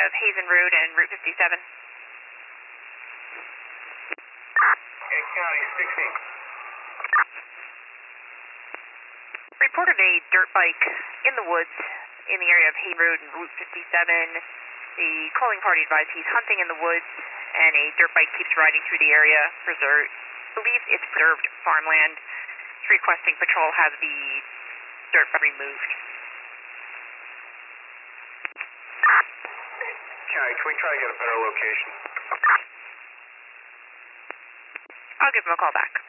of Hazen Road and Route 57. County 16. Reported a dirt bike in the woods in the area of Hazen Road and Route 57. The calling party advised he's hunting in the woods, and a dirt bike keeps riding through the area. Believes it's preserved farmland. He's requesting patrol have the dirt bike removed. County, can we try to get a better location? I'll give him a call back.